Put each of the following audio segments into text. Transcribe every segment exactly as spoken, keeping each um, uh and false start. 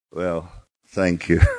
Well, thank you.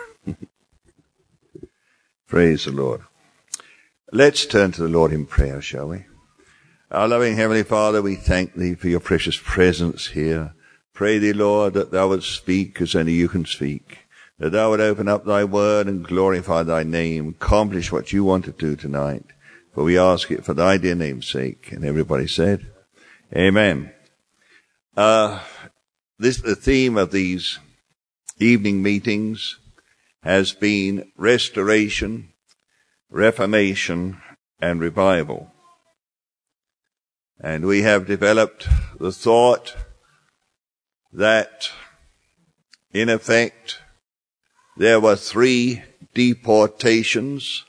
Praise the Lord. Let's turn to the Lord in prayer, shall we? Our loving Heavenly Father, we thank Thee for Your precious presence here. Pray Thee, Lord, that Thou wouldst speak as only You can speak, that Thou would open up Thy word and glorify Thy name, accomplish what You want to do tonight. For we ask it for Thy dear name's sake. And everybody said, Amen. Uh, this, the theme of these evening meetings has been restoration, reformation, and revival. And we have developed the thought that, in effect, there were three deportations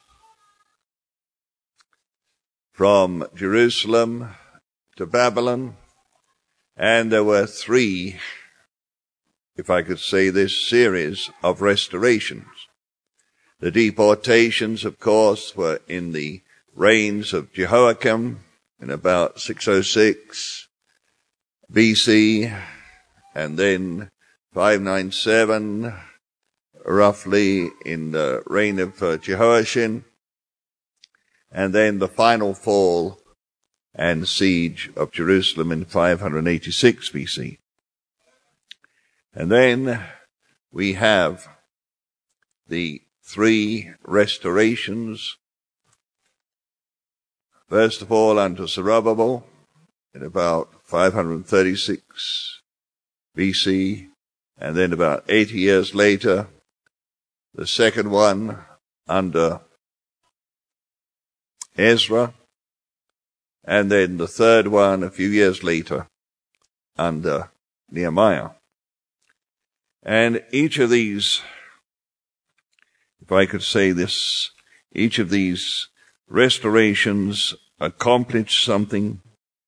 from Jerusalem to Babylon, and there were three, if I could say this, series of restorations. The deportations, of course, were in the reigns of Jehoiakim in about six oh six B C, and then five ninety-seven, roughly, in the reign of uh, Jehoiachin, and then the final fall and siege of Jerusalem in five eighty-six B C. And then we have the three restorations. First of all, under Zerubbabel in about five thirty-six B C, and then about eighty years later, the second one under Ezra, and then the third one a few years later under Nehemiah. And each of these, if I could say this, each of these restorations accomplished something.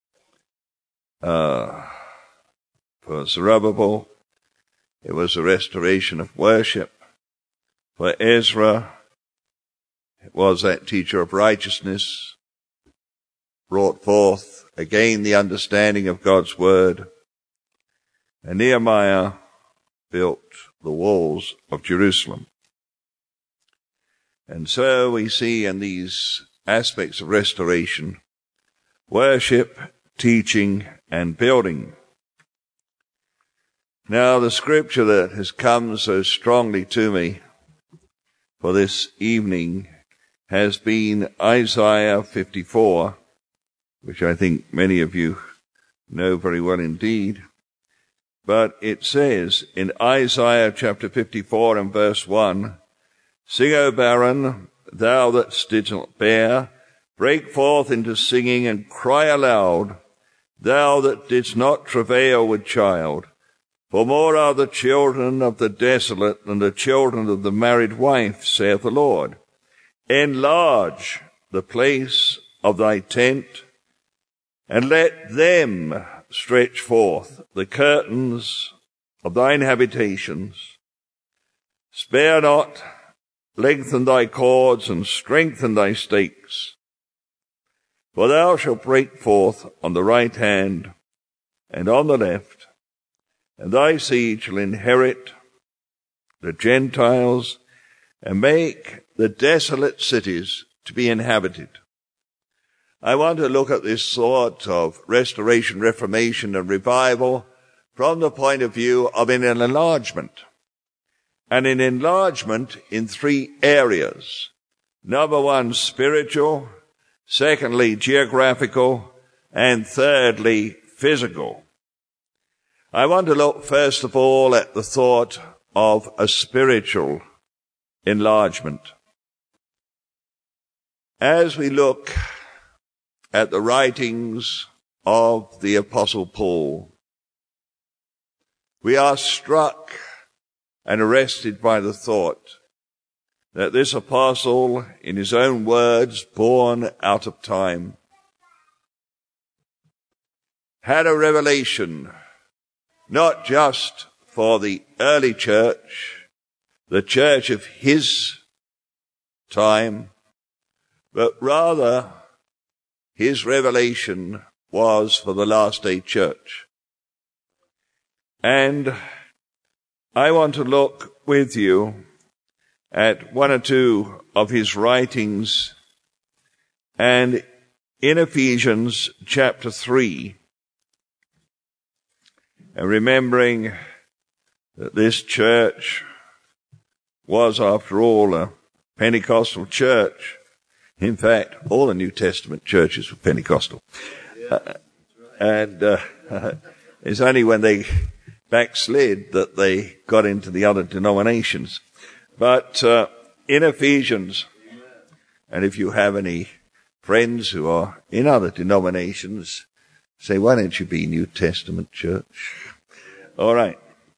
Uh, for Zerubbabel, it was a restoration of worship. For Ezra, it was that teacher of righteousness, brought forth again the understanding of God's word. And Nehemiah built the walls of Jerusalem. And so we see in these aspects of restoration, worship, teaching, and building. Now, the scripture that has come so strongly to me for this evening has been Isaiah fifty-four, which I think many of you know very well indeed. But it says in Isaiah chapter fifty-four and verse one, Sing, O barren, thou that didst not bear, break forth into singing and cry aloud, thou that didst not travail with child. For more are the children of the desolate than the children of the married wife, saith the Lord. Enlarge the place of thy tent, and let them stretch forth the curtains of thine habitations. Spare not, lengthen thy cords, and strengthen thy stakes. For thou shalt break forth on the right hand and on the left, and thy seed shall inherit the Gentiles, and make the desolate cities to be inhabited. I want to look at this thought of restoration, reformation, and revival from the point of view of an enlargement. And an enlargement in three areas. Number one, spiritual. Secondly, geographical. And thirdly, physical. I want to look first of all at the thought of a spiritual enlargement. As we look at the writings of the Apostle Paul, we are struck and arrested by the thought that this apostle, in his own words, born out of time, had a revelation not just for the early church, the church of his time, but rather his revelation was for the last day church. And I want to look with you at one or two of his writings, and in Ephesians chapter three, and remembering that this church was, after all, a Pentecostal church. In fact, all the New Testament churches were Pentecostal. Yeah, uh, and uh, it's only when they backslid that they got into the other denominations. But uh, in Ephesians, and if you have any friends who are in other denominations, say, why don't you be New Testament church? All right.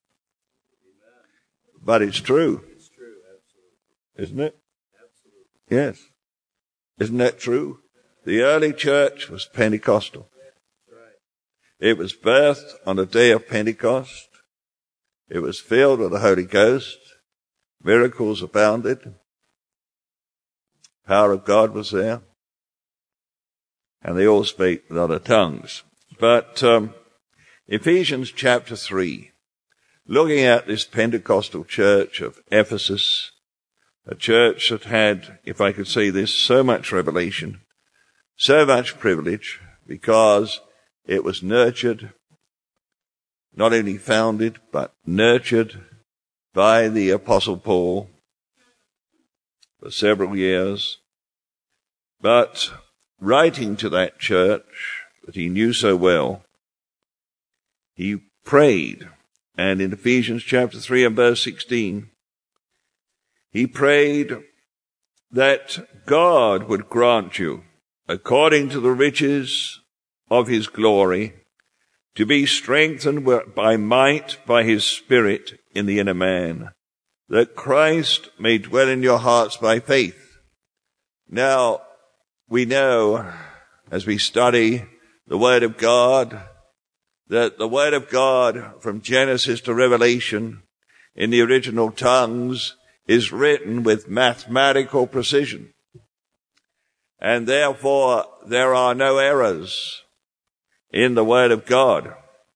But it's true. It's true, absolutely. Isn't it? Absolutely. Yes. Isn't that true? The early church was Pentecostal. That's right. It was birthed on the day of Pentecost. It was filled with the Holy Ghost. Miracles abounded. Power of God was there. And they all spake with other tongues. But um, Ephesians chapter three, looking at this Pentecostal church of Ephesus, a church that had, if I could say this, so much revelation, so much privilege, because it was nurtured, not only founded, but nurtured by the Apostle Paul for several years. But writing to that church that he knew so well, he prayed. And in Ephesians chapter three and verse sixteen, he prayed that God would grant you, according to the riches of his glory, to be strengthened by might by his Spirit in the inner man, that Christ may dwell in your hearts by faith. Now, we know, as we study the Word of God, that the Word of God from Genesis to Revelation in the original tongues is written with mathematical precision. And therefore there are no errors in the Word of God.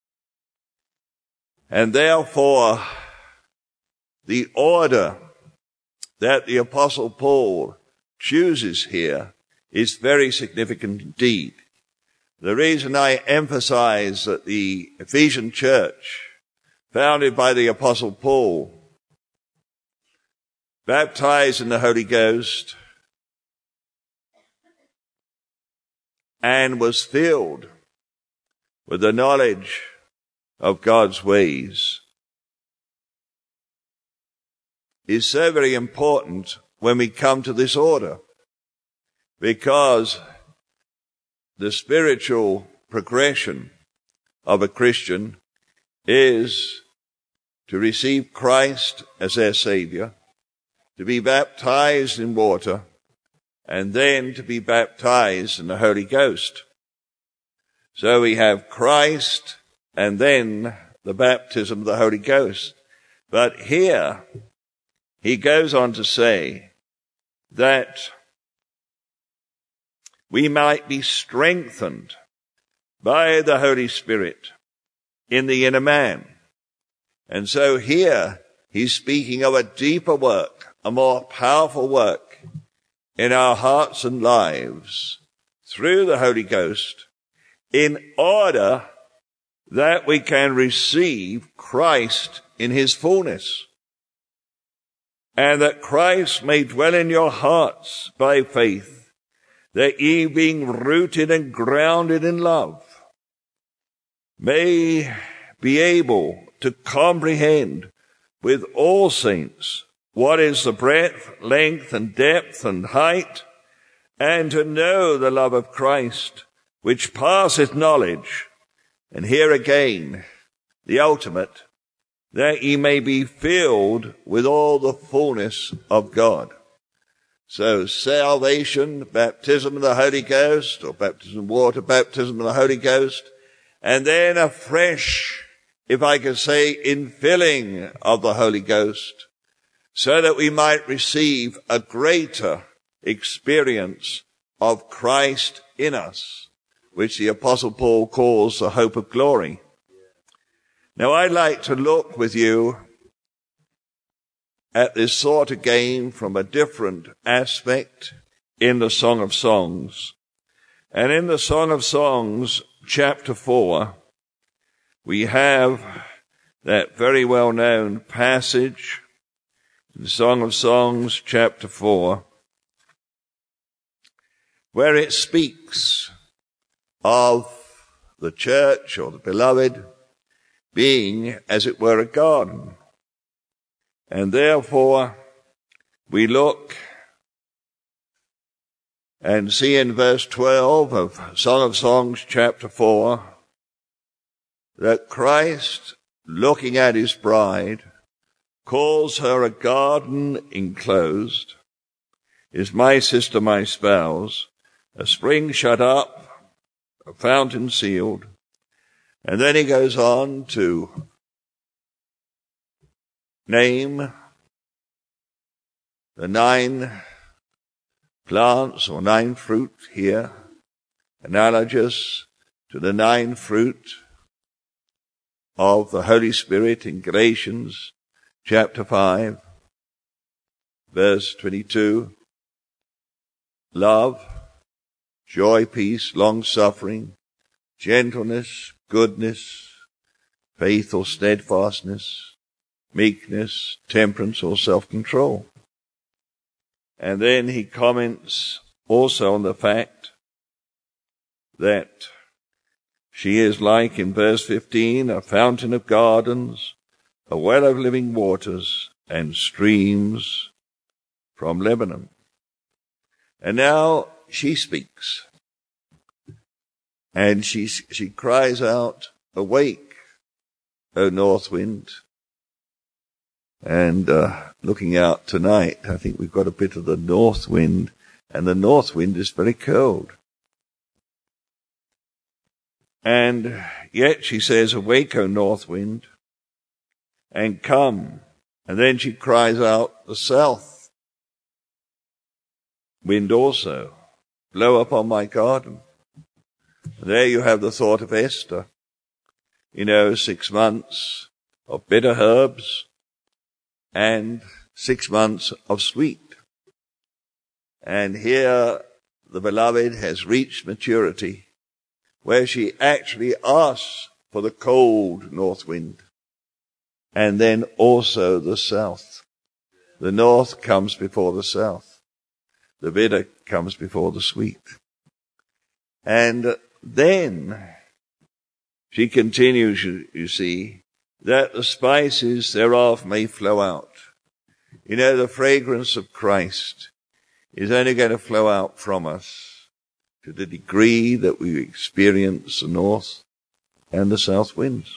And therefore the order that the Apostle Paul chooses here is very significant indeed. The reason I emphasize that the Ephesian church, founded by the Apostle Paul, baptized in the Holy Ghost, and was filled with the knowledge of God's ways, is so very important when we come to this order, because the spiritual progression of a Christian is to receive Christ as their Savior, to be baptized in water, and then to be baptized in the Holy Ghost. So we have Christ and then the baptism of the Holy Ghost. But here he goes on to say that we might be strengthened by the Holy Spirit in the inner man. And so here he's speaking of a deeper work, a more powerful work in our hearts and lives through the Holy Ghost, in order that we can receive Christ in his fullness, and that Christ may dwell in your hearts by faith, that ye, being rooted and grounded in love, may be able to comprehend with all saints what is the breadth, length, and depth, and height, and to know the love of Christ, which passeth knowledge. And here again, the ultimate, that ye may be filled with all the fullness of God. So salvation, baptism of the Holy Ghost, or baptism of water, baptism of the Holy Ghost, and then a fresh, if I could say, infilling of the Holy Ghost, so that we might receive a greater experience of Christ in us, which the Apostle Paul calls the hope of glory. Now I'd like to look with you at this thought again from a different aspect in the Song of Songs. And in the Song of Songs, chapter four, we have that very well-known passage in the Song of Songs, chapter four, where it speaks of the church or the beloved being, as it were, a garden. And therefore, we look and see in verse twelve of Song of Songs, chapter four, that Christ, looking at his bride, calls her a garden enclosed, is my sister, my spouse, a spring shut up, a fountain sealed. And then he goes on to name the nine plants or nine fruit here, analogous to the nine fruit of the Holy Spirit in Galatians chapter five, verse twenty-two. Love, joy, peace, long-suffering, gentleness, goodness, faith or steadfastness, meekness, temperance or self-control. And then he comments also on the fact that she is like, in verse fifteen, a fountain of gardens, a well of living waters, and streams from Lebanon. And now she speaks. And she she cries out, awake, O north wind. And uh, looking out tonight, I think we've got a bit of the north wind, and the north wind is very cold. And yet she says, awake, O north wind, and come. And then she cries out, the south wind also, blow upon my garden. And there you have the thought of Esther. You know, six months of bitter herbs and six months of sweet. And here the beloved has reached maturity, where she actually asks for the cold north wind, and then also the south. The north comes before the south. The bitter comes before the sweet. And then she continues, you, you see, that the spices thereof may flow out. You know, the fragrance of Christ is only going to flow out from us to the degree that we experience the north and the south winds.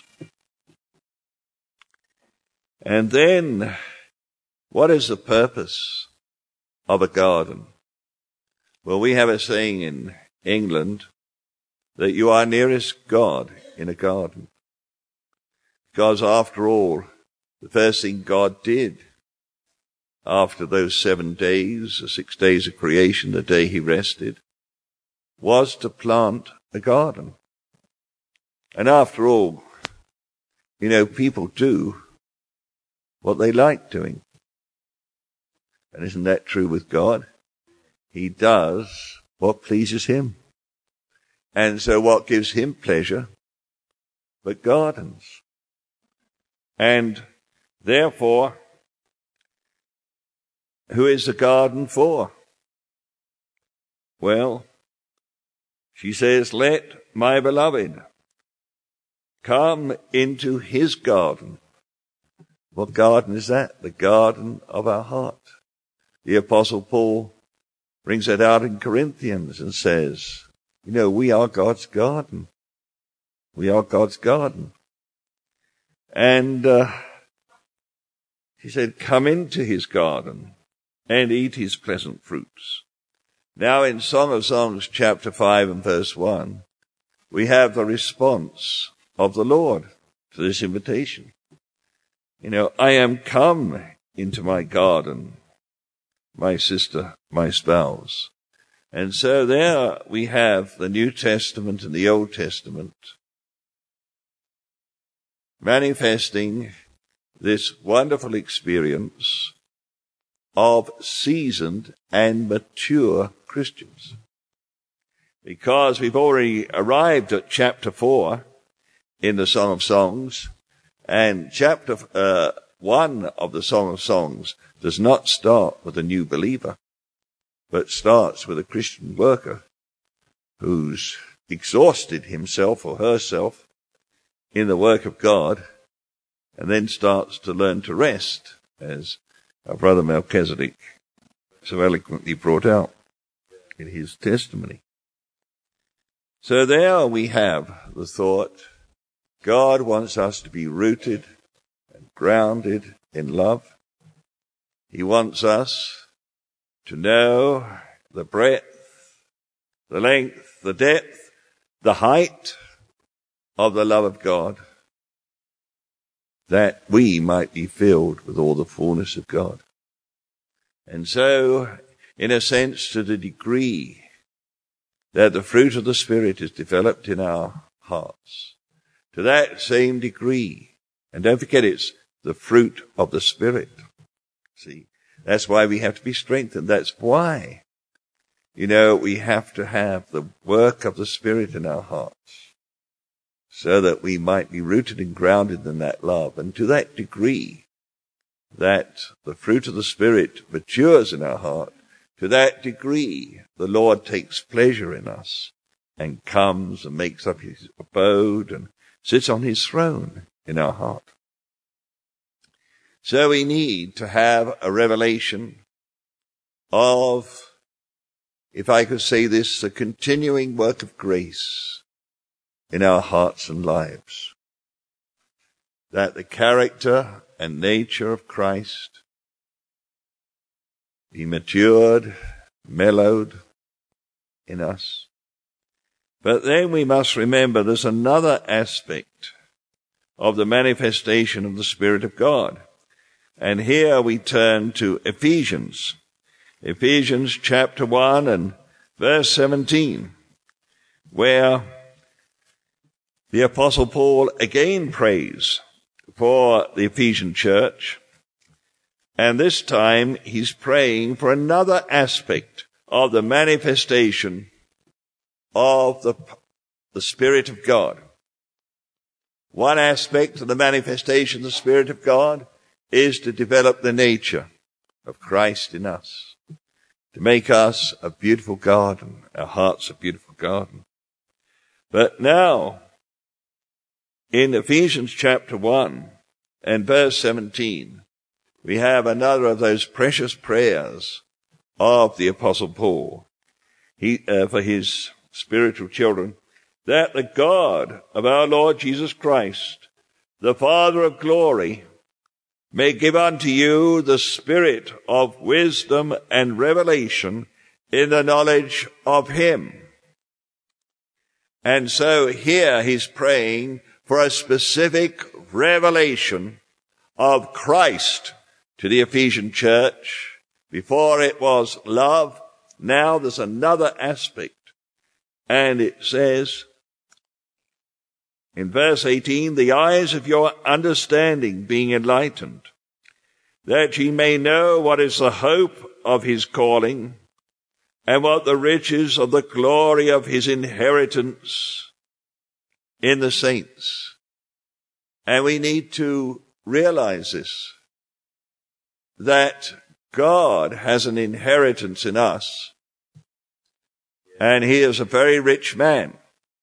And then, what is the purpose of a garden? Well, we have a saying in England that you are nearest God in a garden. Because after all, the first thing God did after those seven days, the six days of creation, the day he rested, was to plant a garden. And after all, you know, people do what they like doing. And isn't that true with God? He does what pleases him. And so what gives him pleasure but gardens? And therefore, who is the garden for? Well, she says, let my beloved come into his garden. What garden is that? The garden of our heart. The Apostle Paul brings that out in Corinthians and says, you know, we are God's garden. We are God's garden. And uh, he said, come into his garden and eat his pleasant fruits. Now in Song of Songs chapter five and verse one, we have the response of the Lord to this invitation. You know, I am come into my garden, my sister, my spouse. And so there we have the New Testament and the Old Testament manifesting this wonderful experience of seasoned and mature Christians. Because we've already arrived at chapter four in the Song of Songs, and chapter uh, one of the Song of Songs does not start with a new believer, but starts with a Christian worker who's exhausted himself or herself in the work of God, and then starts to learn to rest, as our brother Melchizedek so eloquently brought out in his testimony. So there we have the thought, God wants us to be rooted and grounded in love. He wants us to know the breadth, the length, the depth, the height of the love of God, that we might be filled with all the fullness of God. And so, in a sense, to the degree that the fruit of the Spirit is developed in our hearts, to that same degree, and don't forget it's the fruit of the Spirit. See, that's why we have to be strengthened. That's why, you know, we have to have the work of the Spirit in our hearts, so that we might be rooted and grounded in that love. And to that degree that the fruit of the Spirit matures in our heart, to that degree the Lord takes pleasure in us and comes and makes up his abode and sits on his throne in our heart. So we need to have a revelation of, if I could say this, a continuing work of grace in our hearts and lives, that the character and nature of Christ be matured, mellowed in us. But then we must remember there's another aspect of the manifestation of the Spirit of God. And here we turn to Ephesians. Ephesians chapter one and verse seventeen, where the Apostle Paul again prays for the Ephesian church, and this time he's praying for another aspect of the manifestation of the, the Spirit of God. One aspect of the manifestation of the Spirit of God is to develop the nature of Christ in us, to make us a beautiful garden, our hearts a beautiful garden. But now, in Ephesians chapter one and verse seventeen, we have another of those precious prayers of the Apostle Paul he, uh, for his spiritual children, that the God of our Lord Jesus Christ, the Father of glory, may give unto you the spirit of wisdom and revelation in the knowledge of him. And so here he's praying for a specific revelation of Christ to the Ephesian church. Before it was love, now there's another aspect. And it says in verse eighteen, the eyes of your understanding being enlightened, that ye may know what is the hope of his calling, and what the riches of the glory of his inheritance in the saints. And we need to realize this, that God has an inheritance in us, and he is a very rich man,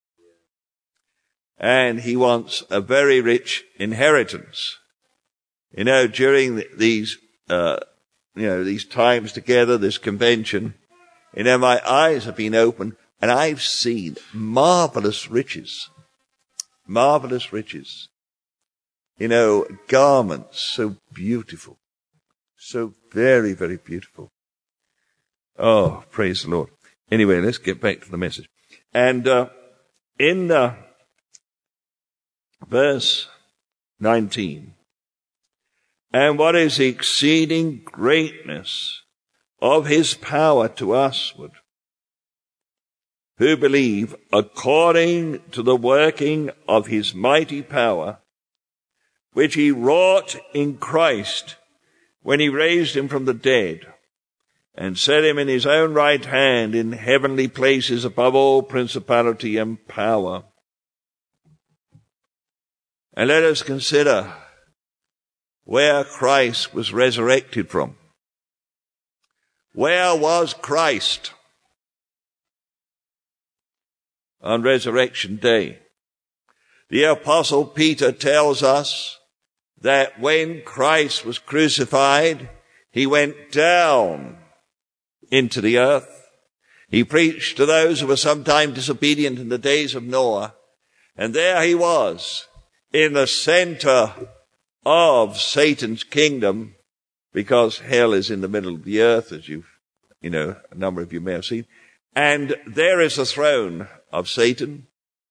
and he wants a very rich inheritance. You know, during these, uh, you know, these times together, this convention, you know, my eyes have been opened and I've seen marvelous riches, marvelous riches. You know, garments so beautiful, so very, very beautiful. Oh, praise the Lord. Anyway, let's get back to the message. And, uh, in, uh, verse nineteen, and what is the exceeding greatness of his power to usward, who believe, according to the working of his mighty power, which he wrought in Christ when he raised him from the dead and set him in his own right hand in heavenly places above all principality and power. And let us consider where Christ was resurrected from. Where was Christ on Resurrection Day? The Apostle Peter tells us that when Christ was crucified, he went down into the earth. He preached to those who were sometime disobedient in the days of Noah. And there he was in the center of Satan's kingdom, because hell is in the middle of the earth, as you've, you know, a number of you may have seen. And there is the throne of Satan.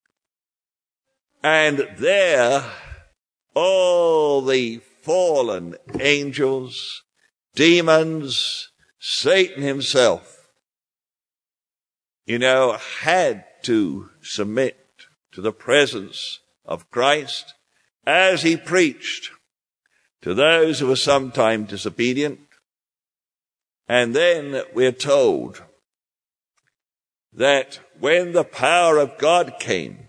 And there all the fallen angels, demons, Satan himself, you know, had to submit to the presence of Christ as he preached to those who were sometimes disobedient. And then we're told that when the power of God came,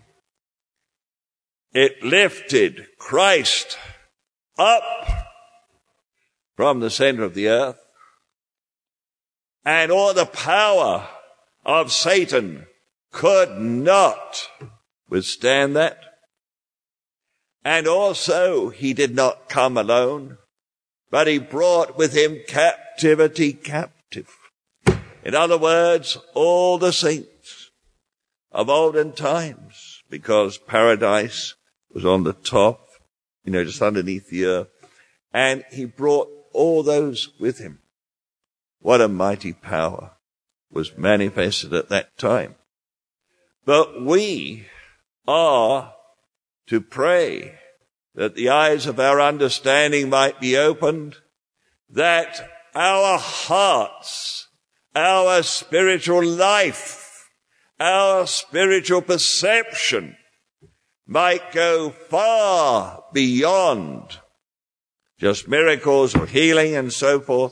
it lifted Christ up from the center of the earth, and all the power of Satan could not withstand that. And also he did not come alone, but he brought with him captivity captive. In other words, all the saints of olden times, because paradise was on the top, you know, just underneath the earth, and he brought all those with him. What a mighty power was manifested at that time. But we are to pray that the eyes of our understanding might be opened, that our hearts, our spiritual life, our spiritual perception might go far beyond just miracles or healing and so forth,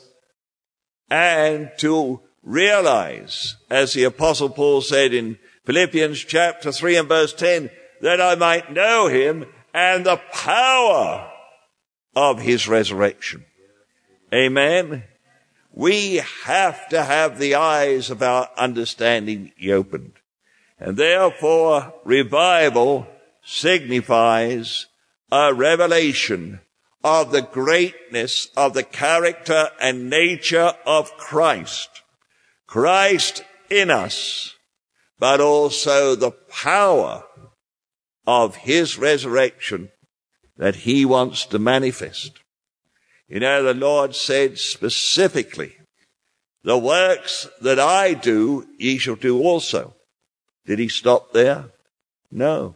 and to realize, as the Apostle Paul said in Philippians chapter three and verse ten, that I might know him and the power of his resurrection. Amen. We have to have the eyes of our understanding opened. And therefore, revival signifies a revelation of the greatness of the character and nature of Christ. Christ in us, but also the power of his resurrection that he wants to manifest. You know, the Lord said specifically, the works that I do, ye shall do also. Did he stop there? No.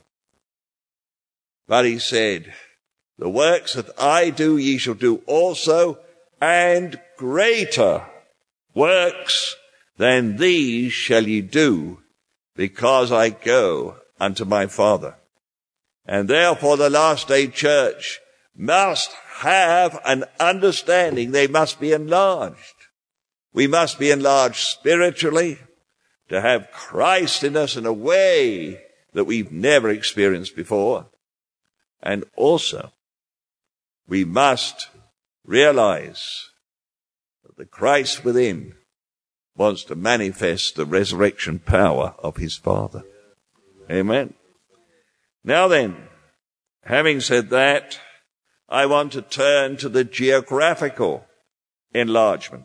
But he said, the works that I do, ye shall do also, and greater works than these shall ye do, because I go unto my Father. And therefore the last day church must have an understanding. They must be enlarged. We must be enlarged spiritually to have Christ in us in a way that we've never experienced before. And also, we must realize that the Christ within wants to manifest the resurrection power of his Father. Amen. Now then, having said that, I want to turn to the geographical enlargement.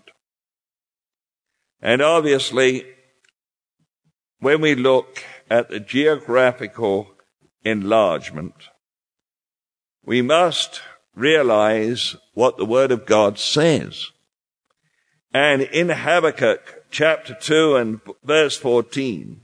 And obviously, when we look at the geographical enlargement, we must realize what the Word of God says. And in Habakkuk chapter two and verse fourteen,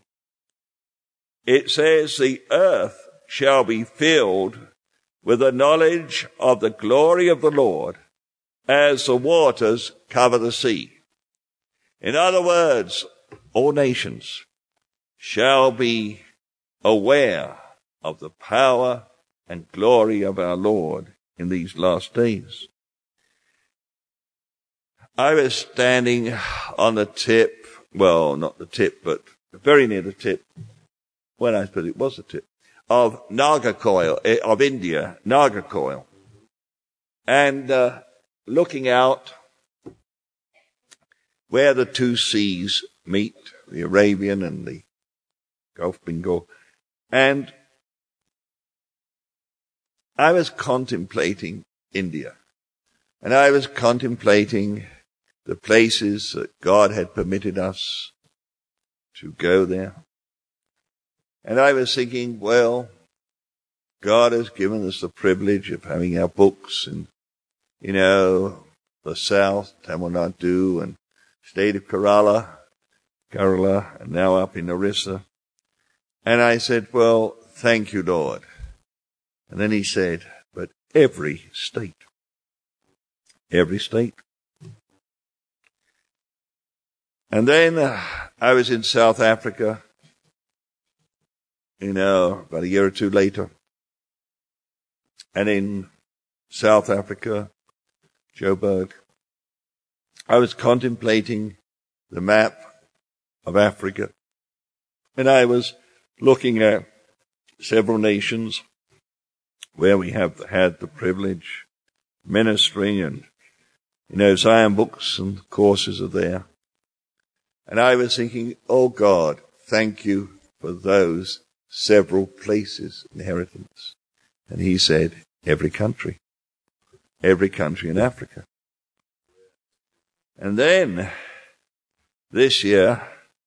it says, the earth shall be filled with the knowledge of the glory of the Lord as the waters cover the sea. In other words, all nations shall be aware of the power and glory of our Lord in these last days. I was standing on the tip, well, not the tip, but very near the tip, well, I suppose it was the tip, of Nagarcoil, of India, Nagarcoil. And uh, looking out where the two seas meet, the Arabian and the Gulf Bengal, and I was contemplating India, and I was contemplating the places that God had permitted us to go there. And I was thinking, well, God has given us the privilege of having our books in, you know, the South, Tamil Nadu, and state of Kerala, Kerala, and now up in Orissa. And I said, well, thank you, Lord. And then he said, but every state, every state. And then uh, I was in South Africa, you know, about a year or two later. And in South Africa, Joburg, I was contemplating the map of Africa. And I was looking at several nations where we have had the privilege, ministering, and, you know, Zion books and courses are there. And I was thinking, oh God, thank you for those several places, inheritance. And he said, every country, every country in Africa. And then this year,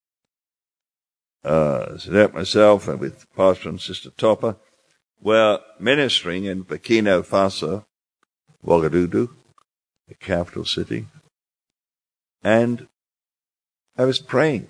uh, so myself and with Pastor and Sister Topper, were ministering in Burkina Faso, Ouagadougou, the capital city. And I was praying.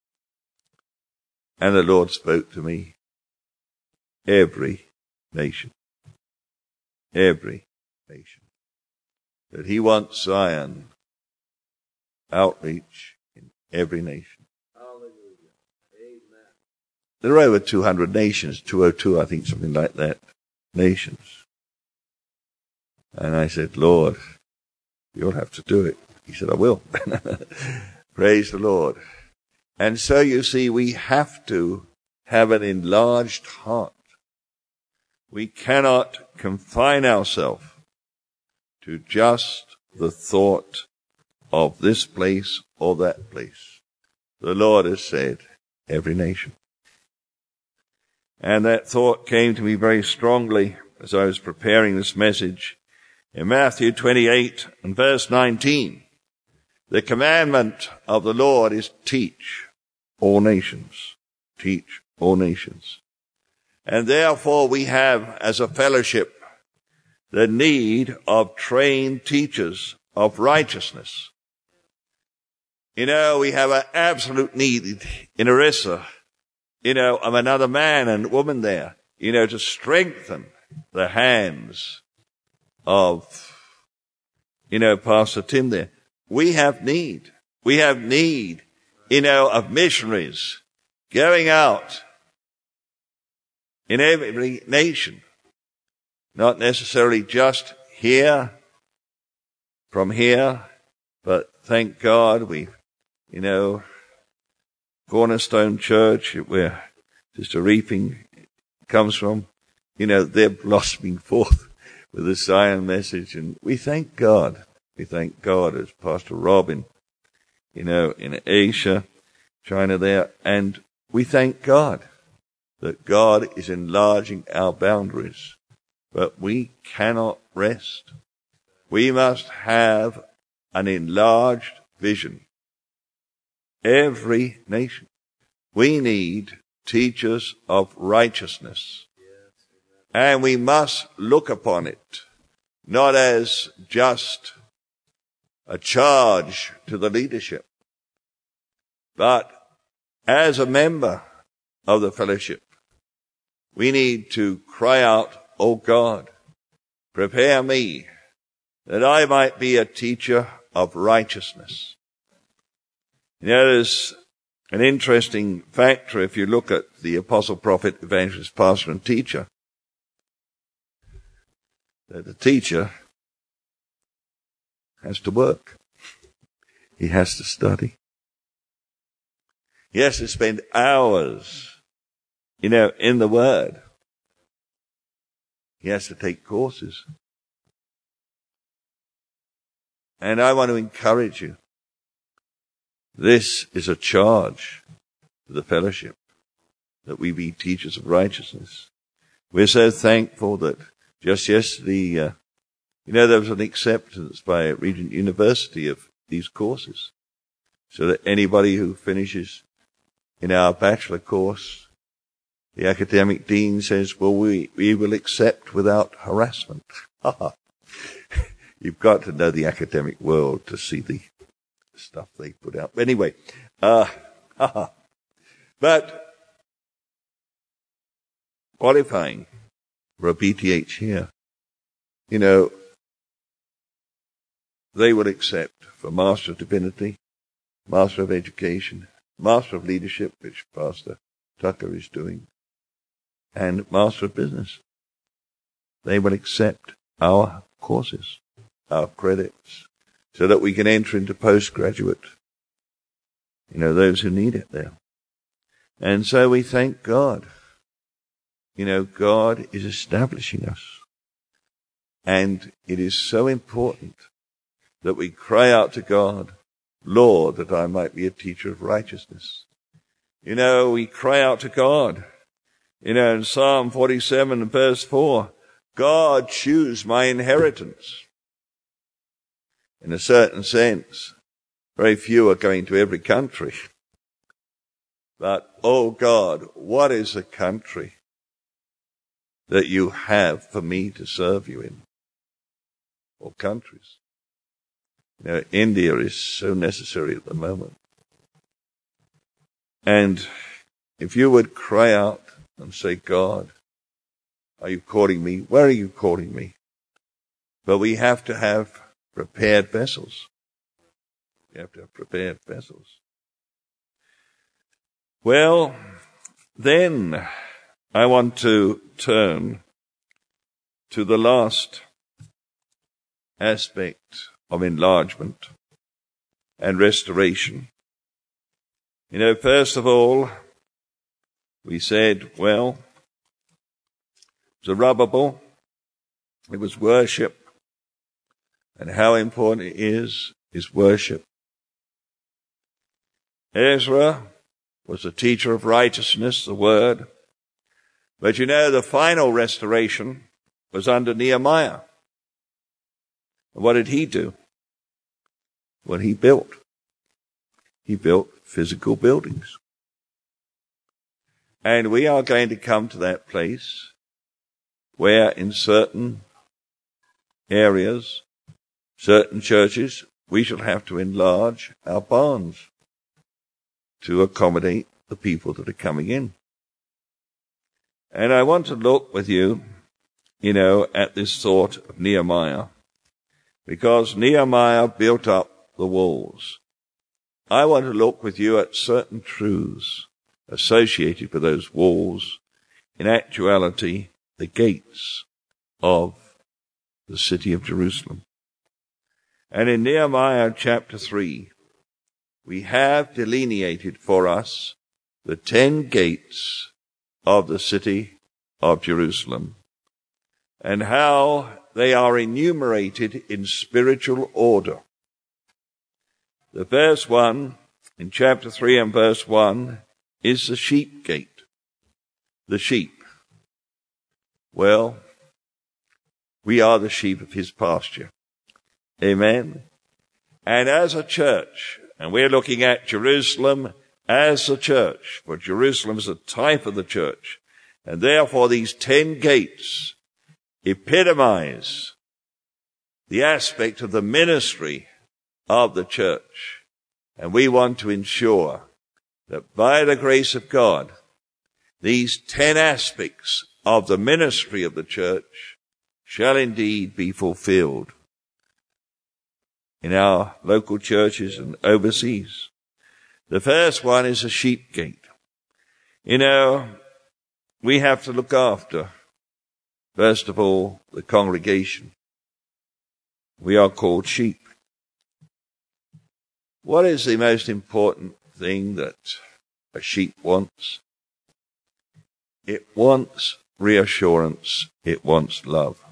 And the Lord spoke to me. Every nation. Every nation. That he wants Zion outreach in every nation. Hallelujah. Amen. There are over two hundred nations, two oh two, I think, something like that, nations. And I said, Lord, you'll have to do it. He said, I will. Praise the Lord. And so you see, we have to have an enlarged heart. We cannot confine ourselves to just the thought of this place or that place. The Lord has said, every nation. And that thought came to me very strongly as I was preparing this message in Matthew twenty-eight and verse nineteen. The commandment of the Lord is teach all nations. Teach all nations. And therefore we have, as a fellowship, the need of trained teachers of righteousness. You know, we have an absolute need in Orissa, you know, of another man and woman there, you know, to strengthen the hands of, you know, Pastor Tim there. We have need. We have need, you know, of missionaries going out in every nation. Not necessarily just here, from here, but thank God we, you know, Cornerstone Church, where Sister Reaping comes from, you know, they're blossoming forth with the Zion message. And we thank God. We thank God as Pastor Robin, you know, in Asia, China there. And we thank God that God is enlarging our boundaries. But we cannot rest. We must have an enlarged vision. Every nation. We need teachers of righteousness. And we must look upon it not as just a charge to the leadership, but as a member of the fellowship. We need to cry out, O God, prepare me that I might be a teacher of righteousness. You know, there's an interesting factor if you look at the apostle, prophet, evangelist, pastor, and teacher. That the teacher has to work. He has to study. He has to spend hours, you know, in the Word. He has to take courses. And I want to encourage you. This is a charge to the fellowship, that we be teachers of righteousness. We're so thankful that just yesterday, uh, you know, there was an acceptance by Regent University of these courses, so that anybody who finishes in our bachelor course, the academic dean says, well, we, we will accept without harassment. You've got to know the academic world to see the stuff they put out. But anyway, uh, but qualifying for a P T H here, you know, they will accept for Master of Divinity, Master of Education, Master of Leadership, which Pastor Tucker is doing, and Master of Business. They will accept our courses, our credits, so that we can enter into postgraduate, you know, those who need it there. And so we thank God. You know, God is establishing us. And it is so important that we cry out to God, Lord, that I might be a teacher of righteousness. You know, we cry out to God. You know, in Psalm forty-seven and verse four, God, choose my inheritance. In a certain sense, very few are going to every country. But, oh God, what is a country that you have for me to serve you in? Or countries. You know, India is so necessary at the moment. And if you would cry out and say, God, are you calling me? Where are you calling me? But we have to have prepared vessels. We have to have prepared vessels. Well, then I want to turn to the last aspect of enlargement and restoration. You know, first of all, we said, well, Zerubbabel, it was worship. And how important it is, is worship. Ezra was a teacher of righteousness, the word. But you know, the final restoration was under Nehemiah. And what did he do? Well, he built. He built physical buildings. And we are going to come to that place where in certain areas, certain churches, we shall have to enlarge our barns to accommodate the people that are coming in. And I want to look with you, you know, at this thought of Nehemiah, because Nehemiah built up the walls. I want to look with you at certain truths associated with those walls, in actuality, the gates of the city of Jerusalem. And in Nehemiah chapter three, we have delineated for us the ten gates of the city of Jerusalem, and how they are enumerated in spiritual order. The first one, in chapter three and verse one, is the sheep gate. The sheep. Well, we are the sheep of his pasture. Amen. And as a church, and we're looking at Jerusalem as a church, for Jerusalem is a type of the church, and therefore these ten gates epitomize the aspect of the ministry of the church. And we want to ensure that by the grace of God, these ten aspects of the ministry of the church shall indeed be fulfilled in our local churches and overseas. The first one is a sheep gate. You know, we have to look after, first of all, the congregation. We are called sheep. what is the most important thing that a sheep wants? It wants reassurance. It wants love.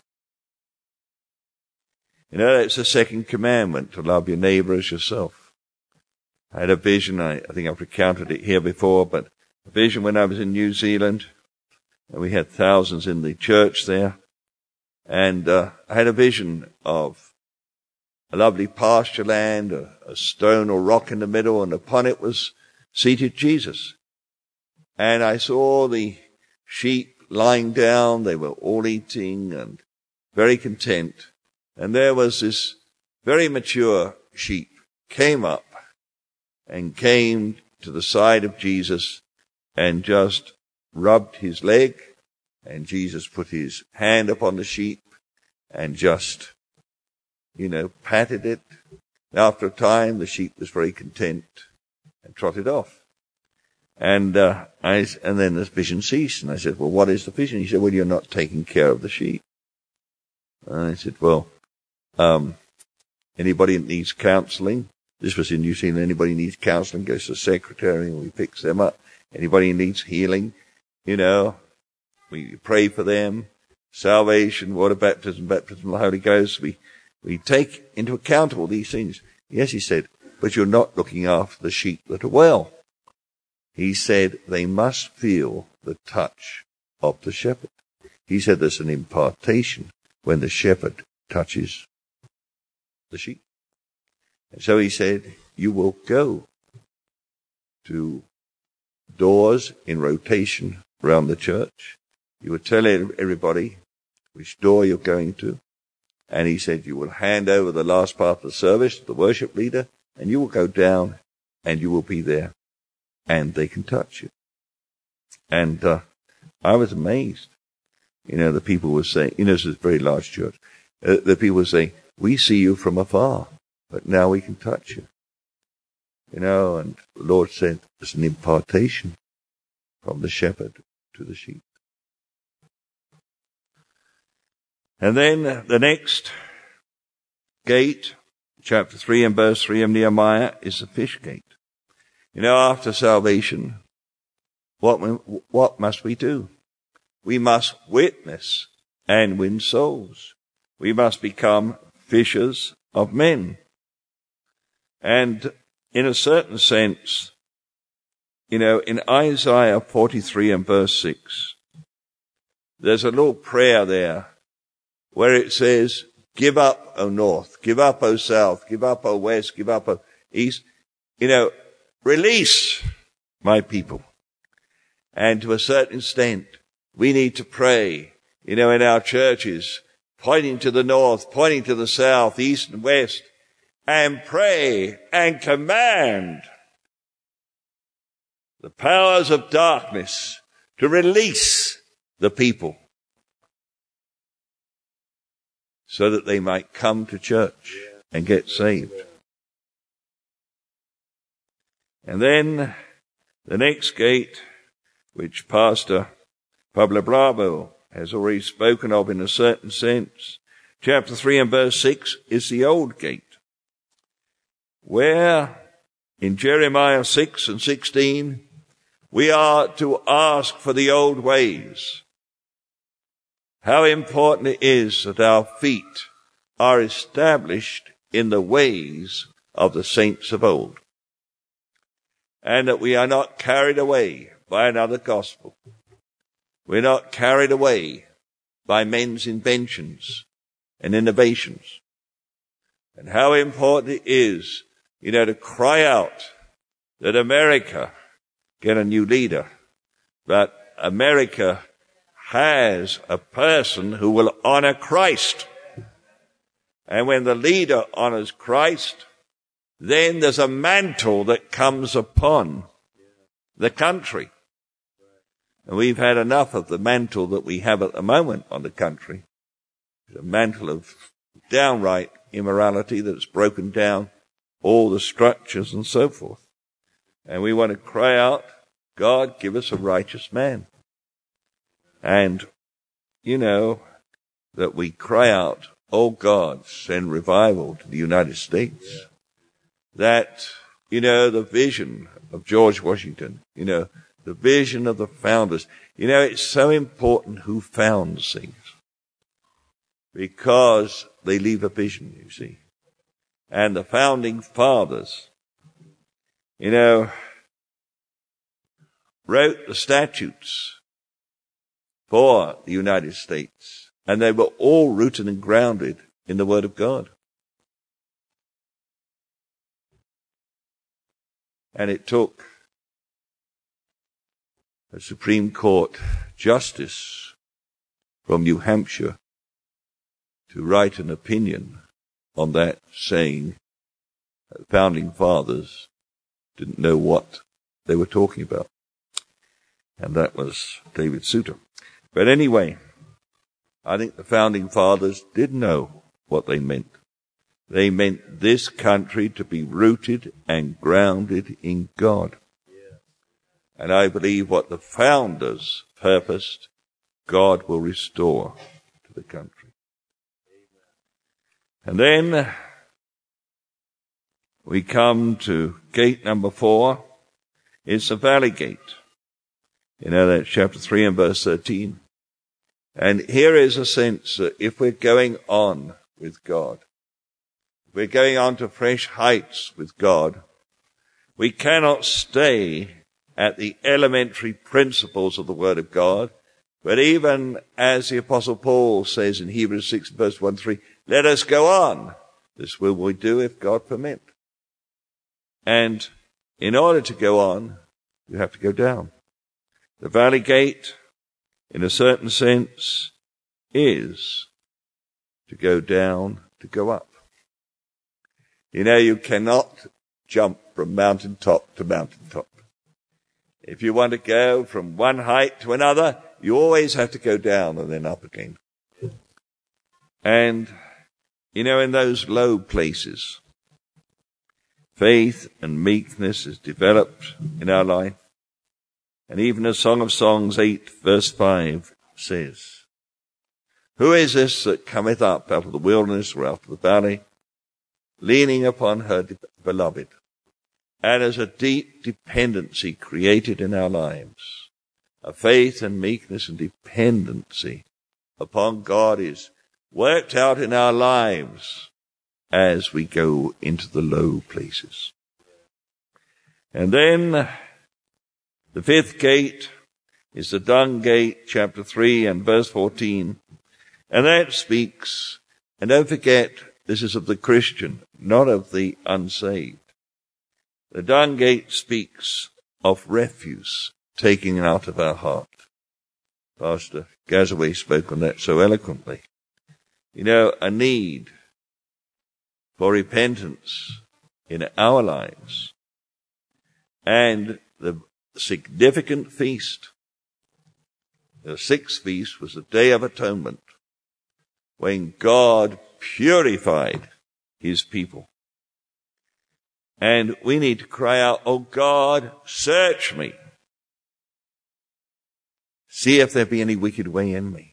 You know, that's the second commandment, to love your neighbor as yourself. I had a vision, I, I think I've recounted it here before, but a vision when I was in New Zealand, and we had thousands in the church there, and uh, I had a vision of a lovely pasture land, a, a stone or rock in the middle, and upon it was seated Jesus. And I saw the sheep lying down, they were all eating and very content. And there was this very mature sheep came up and came to the side of Jesus and just rubbed his leg, and Jesus put his hand upon the sheep and just, you know, patted it. After a time, the sheep was very content and trotted off. And uh, I, and then this vision ceased, and I said, well, what is the vision? He said, well, you're not taking care of the sheep. And I said, well, um, anybody that needs counseling, this was in New Zealand, anybody needs counseling goes to the secretary and we fix them up. Anybody needs healing, you know, we pray for them. Salvation, water baptism, baptism of the Holy Ghost, we, we take into account all these things. Yes, he said, but you're not looking after the sheep that are well. He said they must feel the touch of the shepherd. He said there's an impartation when the shepherd touches the sheep. And so he said, you will go to doors in rotation around the church. You will tell everybody which door you're going to. And he said, you will hand over the last part of the service to the worship leader, and you will go down and you will be there. And they can touch you. And uh, I was amazed. You know, the people were saying, you know, this is a very large church. Uh, the people were saying, we see you from afar, but now we can touch you. You know, and the Lord said, it's an impartation from the shepherd to the sheep. And then the next gate, chapter three and verse three of Nehemiah, is the fish gate. You know, after salvation, what, what must we do? We must witness and win souls. We must become fishers of men. And in a certain sense, you know, in Isaiah forty-three and verse six, there's a little prayer there where it says, give up, O north, give up, O south, give up, O west, give up, O east. You know, release my people. And to a certain extent, we need to pray, you know, in our churches, pointing to the north, pointing to the south, east and west, and pray and command the powers of darkness to release the people so that they might come to church and get saved. And then the next gate, which Pastor Pablo Bravo has already spoken of in a certain sense, chapter three and verse six, is the old gate, where in Jeremiah six and sixteen, we are to ask for the old ways. How important it is that our feet are established in the ways of the saints of old, and that we are not carried away by another gospel. We're not carried away by men's inventions and innovations. And how important it is, you know, to cry out that America get a new leader, but America has a person who will honor Christ. And when the leader honors Christ, then there's a mantle that comes upon the country. And we've had enough of the mantle that we have at the moment on the country. It's a mantle of downright immorality that's broken down all the structures and so forth. And we want to cry out, God, give us a righteous man. And, you know, that we cry out, oh God, send revival to the United States. that, you know, the vision of George Washington, you know, the vision of the founders. You know, it's so important who founds things because they leave a vision, you see. And the founding fathers, you know, wrote the statutes for the United States, and they were all rooted and grounded in the Word of God. And it took a Supreme Court justice from New Hampshire to write an opinion on that, saying that the founding fathers didn't know what they were talking about. And that was David Souter. But anyway, I think the founding fathers did know what they meant. They meant this country to be rooted and grounded in God. And I believe what the founders purposed, God will restore to the country. And then we come to gate number four. It's the Valley Gate. You know, that's chapter three and verse thirteen. And here is a sense that if we're going on with God, if we're going on to fresh heights with God, we cannot stay at the elementary principles of the Word of God, but even as the Apostle Paul says in Hebrews six, verse one to three, let us go on. This will we do if God permit. And in order to go on, you have to go down. The Valley Gate, in a certain sense, is to go down, to go up. You know, you cannot jump from mountaintop to mountaintop. If you want to go from one height to another, you always have to go down and then up again. And, you know, in those low places, faith and meekness is developed in our life. And even as Song of Songs eight, verse five says, who is this that cometh up out of the wilderness or out of the valley, leaning upon her beloved? And as a deep dependency created in our lives, a faith and meekness and dependency upon God is worked out in our lives as we go into the low places. And then the fifth gate is the Dung Gate, chapter three and verse fourteen. And that speaks, and don't forget, this is of the Christian, not of the unsaved. The Dung Gate speaks of refuse taking out of our heart. Pastor Gazaway spoke on that so eloquently. You know, a need for repentance in our lives. And the significant feast, the sixth feast, was the Day of Atonement, when God purified his people. And we need to cry out, oh God, search me. See if there be any wicked way in me.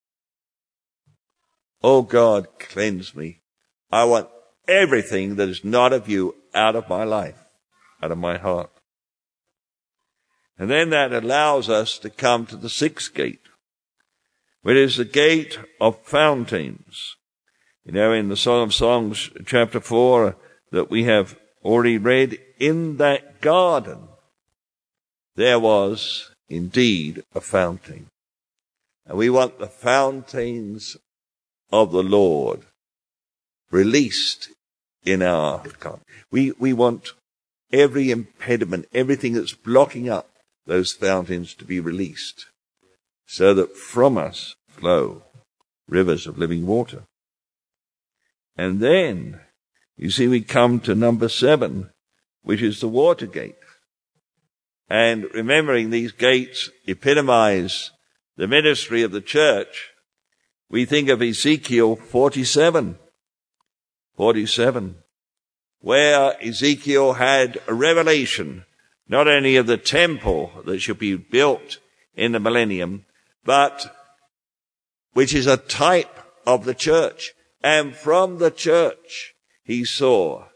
Oh God, cleanse me. I want everything that is not of you out of my life, out of my heart. And then that allows us to come to the sixth gate, which is the gate of fountains. You know, in the Song of Songs, chapter four, that we have already read, in that garden there was indeed a fountain. And we want the fountains of the Lord released in our garden. We, we want every impediment, everything that's blocking up those fountains to be released, so that from us flow rivers of living water. And then, you see, we come to number seven, which is the water gate. And remembering these gates epitomize the ministry of the church, we think of Ezekiel forty-seven. forty-seven, where Ezekiel had a revelation, not only of the temple that should be built in the millennium, but which is a type of the church. And from the church, he saw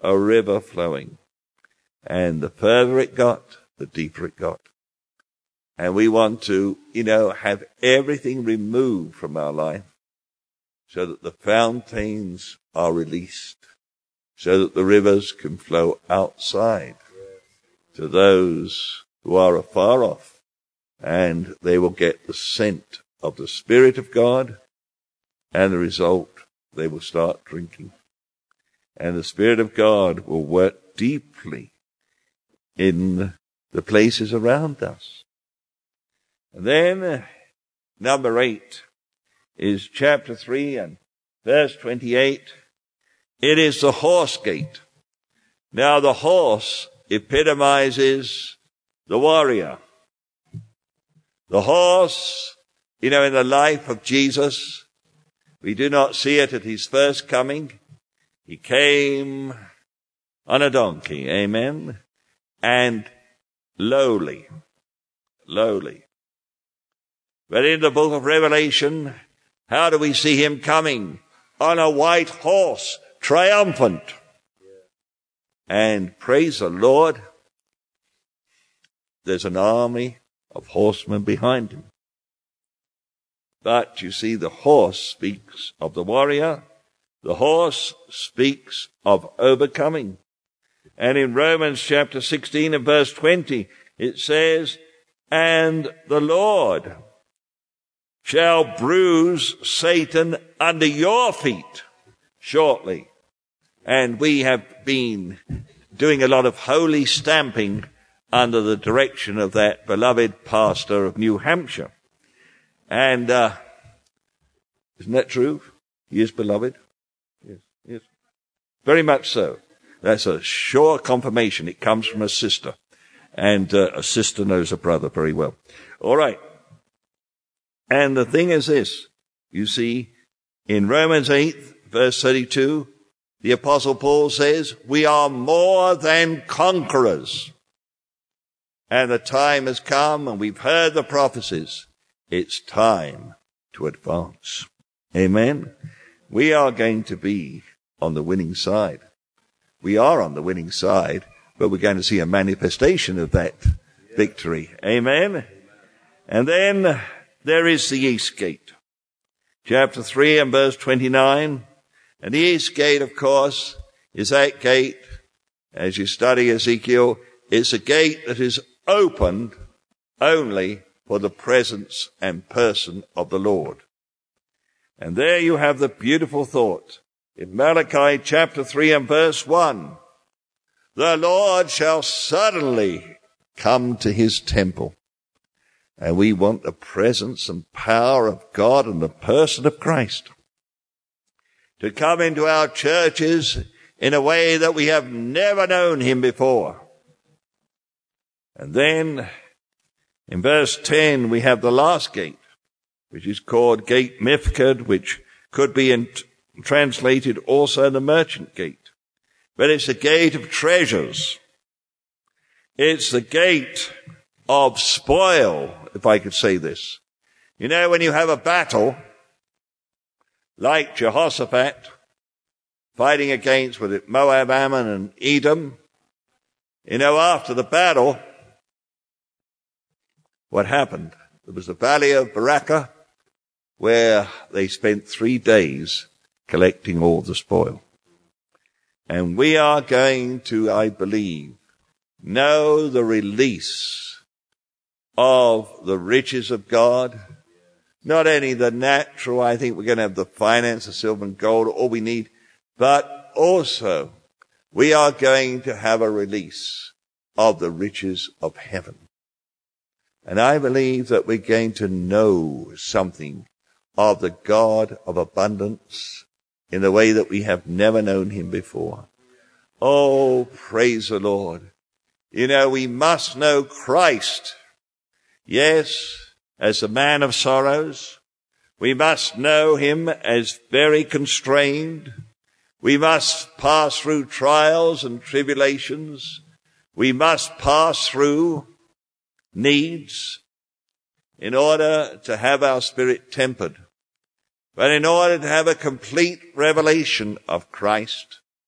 a river flowing. And the further it got, the deeper it got. And we want to, you know, have everything removed from our life so that the fountains are released, so that the rivers can flow outside to those who are afar off, and they will get the scent of the Spirit of God, and the result, they will start drinking. And the Spirit of God will work deeply in the places around us. And then, uh, number eight is chapter three and verse twenty-eight. It is the horse gate. Now the horse epitomizes the warrior. The horse, you know, in the life of Jesus, we do not see it at his first coming. He came on a donkey, amen, and lowly, lowly. But in the book of Revelation, how do we see him coming? On a white horse, triumphant. And praise the Lord, there's an army of horsemen behind him. But you see, the horse speaks of the warrior. The horse speaks of overcoming. And in Romans chapter sixteen and verse twenty, it says, and the Lord shall bruise Satan under your feet shortly. And we have been doing a lot of holy stamping under the direction of that beloved pastor of New Hampshire. And uh, isn't that true? He is beloved. Yes, yes. Very much so. That's a sure confirmation. It comes from a sister. And uh, a sister knows a brother very well. All right. And the thing is this. You see, in Romans eight, verse thirty-two, the Apostle Paul says, we are more than conquerors. And the time has come, and we've heard the prophecies. It's time to advance. Amen. We are going to be on the winning side. We are on the winning side, but we're going to see a manifestation of that victory. Amen. And then there is the east gate. Chapter three and verse twenty-nine. And the east gate, of course, is that gate, as you study Ezekiel, it's a gate that is opened only for the presence and person of the Lord. And there you have the beautiful thought in Malachi chapter three and verse one. The Lord shall suddenly come to his temple. And we want the presence and power of God and the person of Christ to come into our churches in a way that we have never known him before. And then in verse ten, we have the last gate, which is called Gate Mifkad, which could be in, translated also the merchant gate. But it's the gate of treasures. It's the gate of spoil, if I could say this. You know, when you have a battle, like Jehoshaphat, fighting against, with it, Moab, Ammon, and Edom, you know, after the battle, what happened? There was the valley of Barakah, where they spent three days collecting all the spoil. And we are going to, I believe, know the release of the riches of God. Not only the natural, I think we're going to have the finance, the silver and gold, all we need, but also we are going to have a release of the riches of heaven. And I believe that we're going to know something of the God of abundance in a way that we have never known him before. Oh, praise the Lord. You know, we must know Christ. Yes, as the man of sorrows. We must know him as very constrained. We must pass through trials and tribulations. We must pass through needs in order to have our spirit tempered. But in order to have a complete revelation of Christ,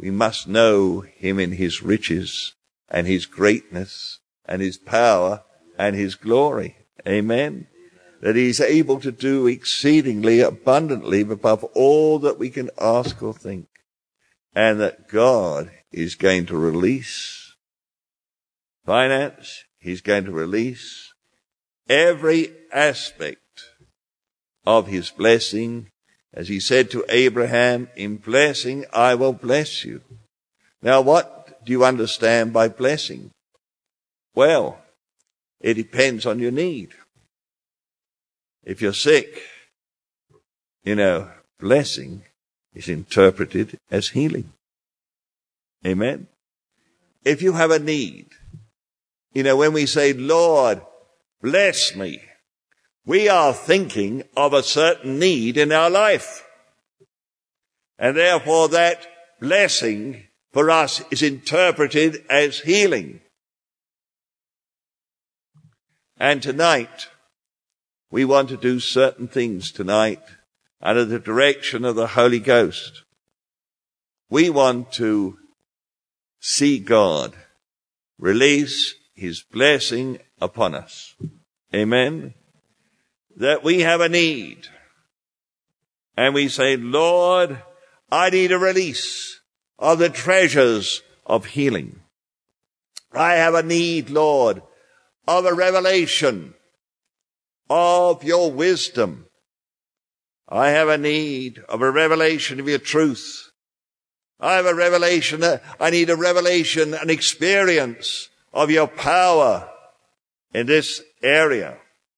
we must know him in his riches and his greatness and his power and his glory. Amen. That he's able to do exceedingly abundantly above all that we can ask or think. And that God is going to release finance. He's going to release every aspect of his blessing. As he said to Abraham, in blessing I will bless you. Now what do you understand by blessing? Well, it depends on your need. If you're sick, you know, blessing is interpreted as healing. Amen. If you have a need, you know, when we say, Lord, bless me, we are thinking of a certain need in our life. And therefore that blessing for us is interpreted as healing. And tonight, we want to do certain things tonight under the direction of the Holy Ghost. We want to see God release his blessing upon us. Amen. That we have a need. And we say, Lord, I need a release of the treasures of healing. I have a need, Lord, of a revelation of your wisdom. I have a need of a revelation of your truth. I have a revelation, I need a revelation, an experience of your power in this area.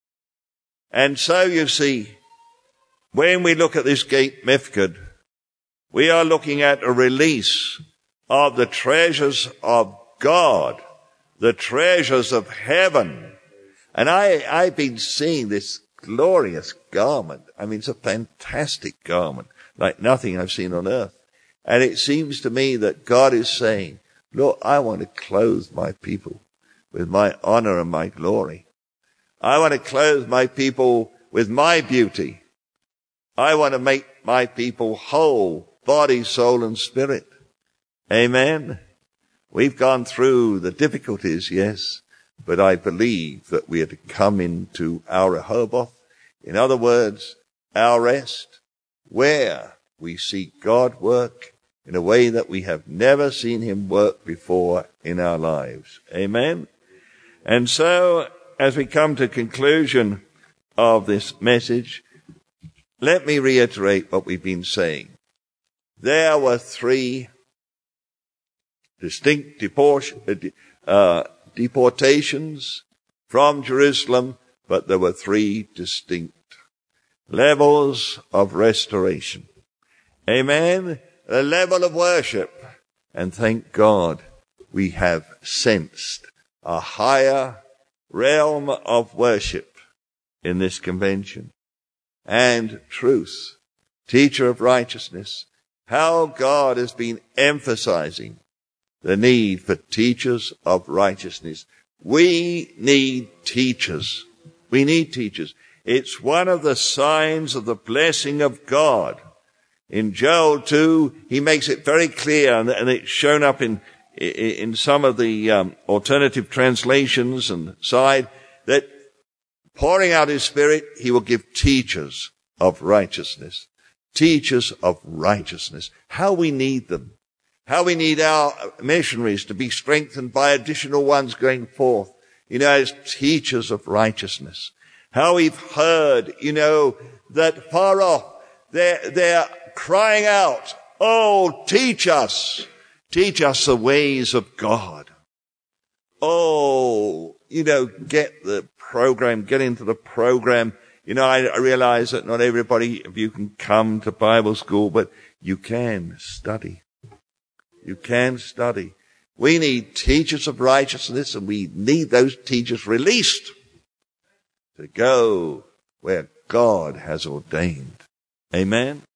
And so you see, when we look at this gate Mifkad, we are looking at a release of the treasures of God, the treasures of heaven. And I, I've been seeing this glorious garment. I mean, it's a fantastic garment, like nothing I've seen on earth. And it seems to me that God is saying, Lord, I want to clothe my people with my honor and my glory. I want to clothe my people with my beauty. I want to make my people whole, body, soul, and spirit. Amen. We've gone through the difficulties, yes, but I believe that we are to come into our Rehoboth. In other words, our rest, where we see God work in a way that we have never seen him work before in our lives. Amen. And so, as we come to conclusion of this message, let me reiterate what we've been saying. There were three distinct deport- uh, deportations from Jerusalem, but there were three distinct levels of restoration. Amen. A level of worship. And thank God we have sensed a higher realm of worship in this convention. And truth, teacher of righteousness, how God has been emphasizing the need for teachers of righteousness. We need teachers. We need teachers. It's one of the signs of the blessing of God. In Joel two, he makes it very clear, and it's shown up in in some of the um, alternative translations and side, that pouring out his Spirit, he will give teachers of righteousness. Teachers of righteousness. How we need them. How we need our missionaries to be strengthened by additional ones going forth, you know, as teachers of righteousness. How we've heard, you know, that far off, they're, they're crying out, oh, teach us, teach us the ways of God. Oh, you know, get the program, get into the program. You know, I, I realize that not everybody of you can come to Bible school, but you can study. You can study. We need teachers of righteousness, and we need those teachers released to go where God has ordained. Amen.